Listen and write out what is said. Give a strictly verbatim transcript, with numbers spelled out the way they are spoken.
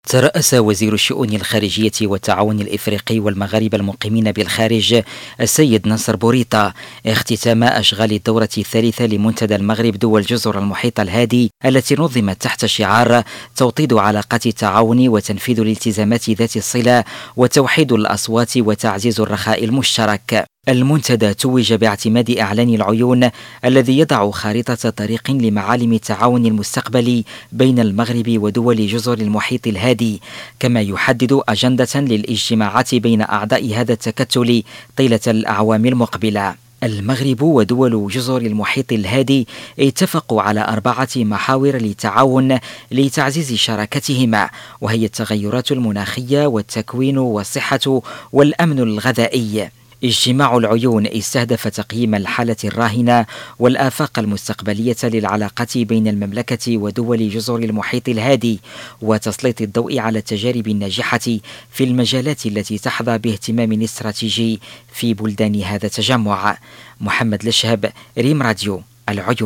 ترأس وزير الشؤون الخارجية والتعاون الإفريقي والمغاربة المقيمين بالخارج السيد نصر بوريطة اختتام أشغال الدورة الثالثة لمنتدى المغرب دول جزر المحيط الهادي التي نظمت تحت شعار توطيد علاقات التعاون وتنفيذ الالتزامات ذات الصلة وتوحيد الأصوات وتعزيز الرخاء المشترك. المنتدى توج باعتماد إعلان العيون الذي يضع خارطة طريق لمعالم التعاون المستقبلي بين المغرب ودول جزر المحيط الهادي، كما يحدد أجندة للاجتماعات بين أعضاء هذا التكتل طيلة الأعوام المقبلة. المغرب ودول جزر المحيط الهادي اتفقوا على أربعة محاور للتعاون لتعزيز شراكتهما، وهي التغيرات المناخية والتكوين والصحة والأمن الغذائي. اجتماع العيون استهدف تقييم الحالة الراهنة والآفاق المستقبلية للعلاقات بين المملكة ودول جزر المحيط الهادي، وتسليط الضوء على التجارب الناجحة في المجالات التي تحظى باهتمام استراتيجي في بلدان هذا التجمع. محمد لشهب، ريم راديو العيون.